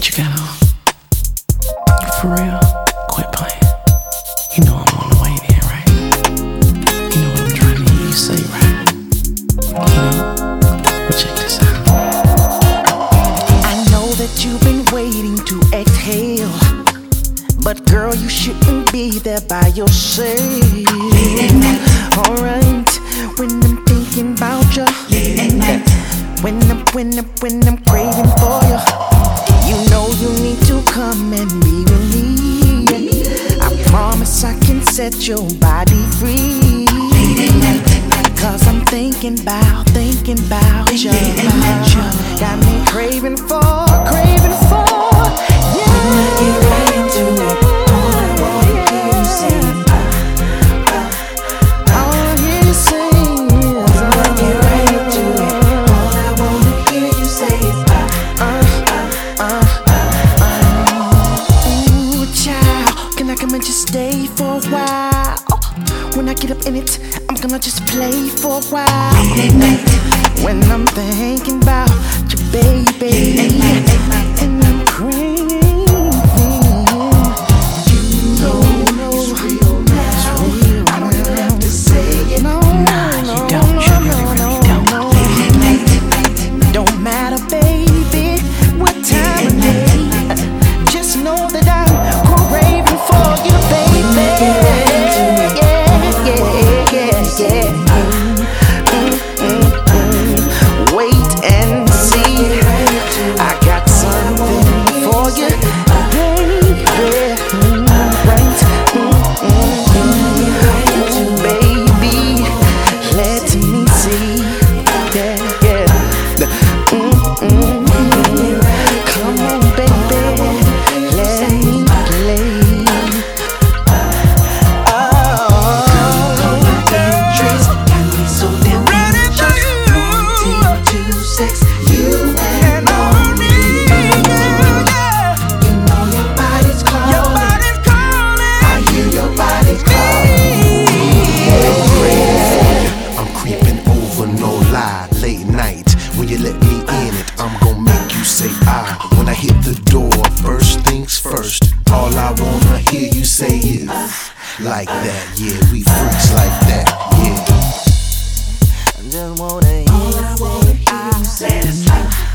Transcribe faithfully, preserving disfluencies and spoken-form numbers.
what you got on? You for real? Quit playing. You know I'm on the way then, right? You know what I'm trying to hear you say, right? You know? Well, check this out. I know that you've been waiting to exhale, but girl, you shouldn't be there by yourself. Alright, when I'm thinking about you, when I'm, when I'm, when I'm craving for you, you know you need to come and be with me. I promise I can set your body free. Cause I'm thinking about, thinking about you. Got me craving for, craving for, yeah. Get right into it. All I wanna hear you say is ah, ah. All I hear you say is ah. Get right into it. All I wanna hear you say is ah, ah, ah, ah. Ooh, child, can I come and just stay for a while? When I get up in it, I'm gonna just play for a while. When I'm thinking about you, baby, and I'm craving, you know it's real now. I don't have to say it. No, Nah, you don't. You really, really don't. Don't matter, baby, what time of day. Just know that I'm craving for you, baby. Yeah. Mm, mm, mm. Wait and see. I got something for you, baby. Mm, right. Mm, mm, mm. Baby, let me see. Yeah, yeah. Mm, mm, mm. Come on, baby, let me play. When you let me in it, I'm gon' make you say ah. When I hit the door, first things first, all I wanna hear you say is like that, yeah, we freaks like that, yeah. I just wanna hear you say, I